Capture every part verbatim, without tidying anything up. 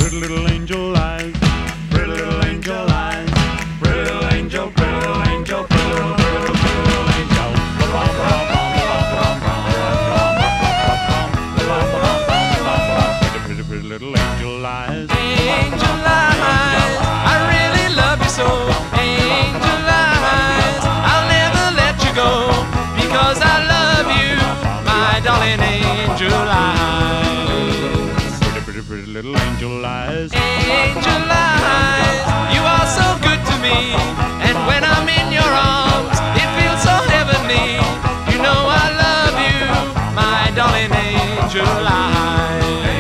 Pretty little angel eyes, pretty little angel eyes, pretty little angel, pretty little angel, pretty little, pretty little, pretty little angel. Pretty, pretty, pretty little angel eyes. Angel eyes, I really love you so. Angel eyes, I'll never let you go, because I love you, my darling angel eyes. Pretty, pretty, pretty little angel eyes. Angel eyes, you are so good to me, and when I'm in your arms, it feels so heavenly. You know I love you, my darling angel eyes.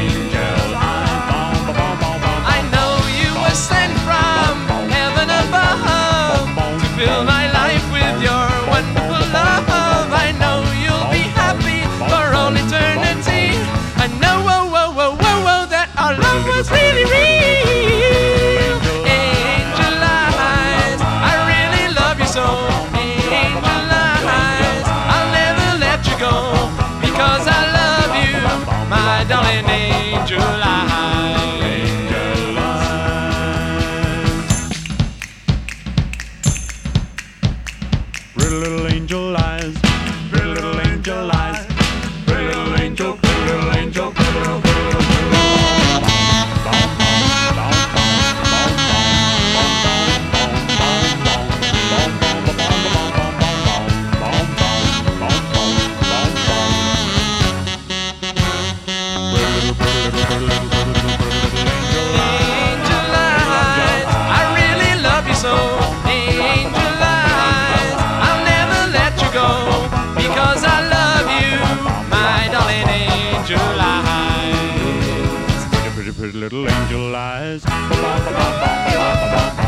I know you were sent from heaven above to fill my life with your wonderful love. I know you'll be happy for all eternity. I know, whoa, whoa, whoa, whoa, whoa, that our love was really real. Angel eyes, I really love you so. Angel eyes, I'll never let you go, because I love you, my darling angel eyes. Pretty little angel eyes, pretty little angel eyes, pretty little angel, pretty little angel, pretty little, pretty little, pretty little. Angel eyes, I really love you so. Angel eyes, I'll never let you go, because I love you, my darling angel eyes. Pretty, pretty, pretty little angel eyes.